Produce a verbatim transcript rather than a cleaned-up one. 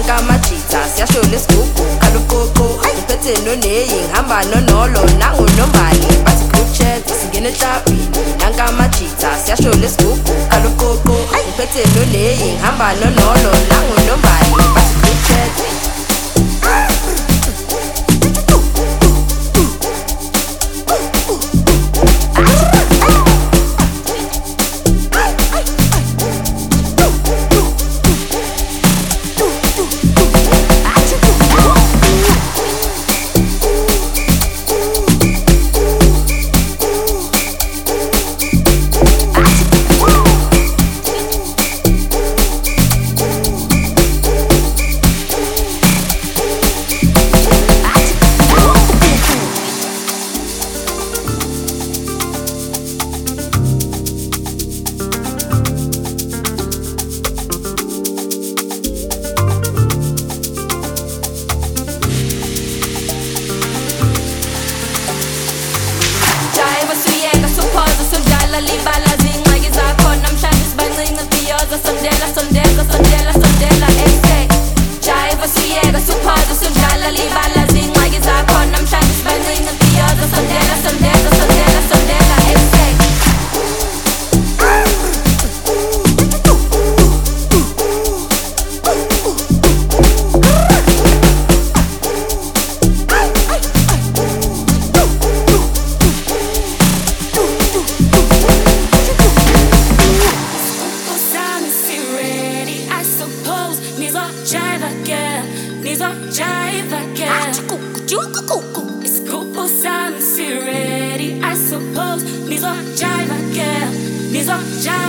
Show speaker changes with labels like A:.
A: nanka amajita siyashona isigugu khaluqoqo ngiphethe noneyi ngihamba nonolo nangunombali bathi group chat singene ehlabhini nanka amajita siyashona isigugu khaluqoqo ngiphethe noneyi ngihamba nonolo nangunombali bathi group chat.
B: Libala zinga zakho namhlanje sibancinci siyoza sondela sondela sondela sondela ese jive siyeka suphaza sudlala libala zinga zakho namhlanje sibancinci siyoza sondela sondela sondela sondela ese. Jive again. It's Grupo Sam, see ready. I suppose. Needs a jive again. Needs a jive.